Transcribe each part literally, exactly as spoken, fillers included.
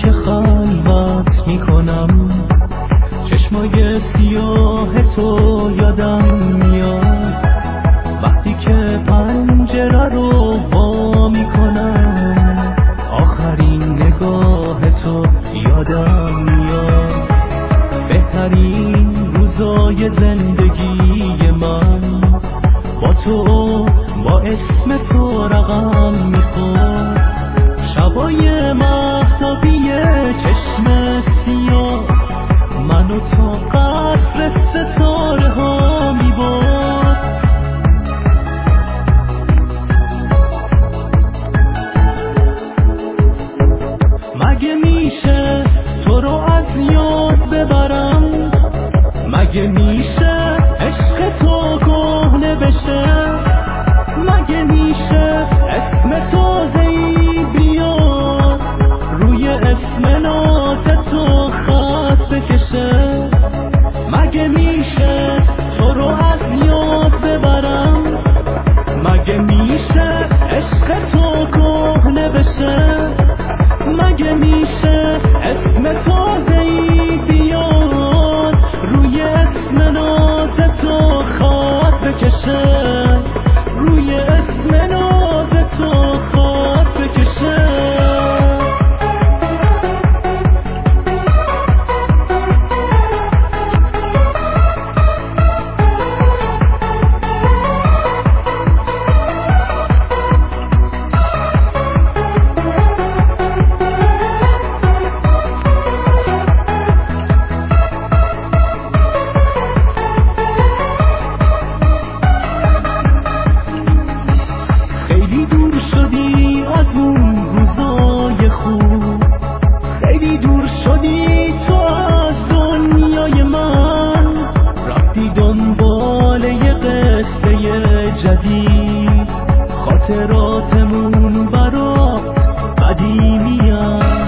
که خلوت میکنم، چشمای سیاه تو یادم میاد. وقتی که پنجره رو وا میکنم، آخرین نگاه تو یادم میاد. بهترین روزای زندگی من با تو، با اسم تو رقم میخورد. شبای مهتابی چشم سیاه منو تا قصر ستاره ها میبرد. مگه میشه تو رو از یاد ببرم؟ مگه میشه عشق تو کهنه بشه؟ مگه میشه اسم تازه‌ای بیاد روی اسم ناز تو خط بکشه؟ مگه میشه تو رو از یاد ببرم؟ مگه میشه عشق تو کهنه بشه؟ مگه میشه اسم تازه‌ای بیاد روی اسم ناز تو خط بکشه؟ روی اسم ناز تو خط بکشه. خیلی دور شدی از اون روزای خوب، خیلی دور شدی تو از دنیای من. رفتی دنبال یه قصه جدید، خاطراتمون برا قدیمی‌ان.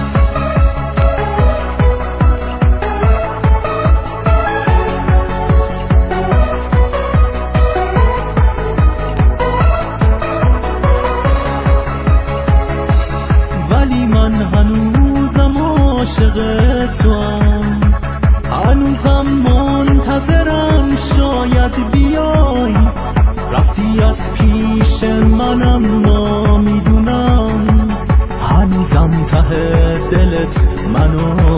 ولی من هنوزم عاشق توام، هنوزم منتظرم شاید بیای. رفتی از پیش منم نمیدونم، هنوزم ته دلت منو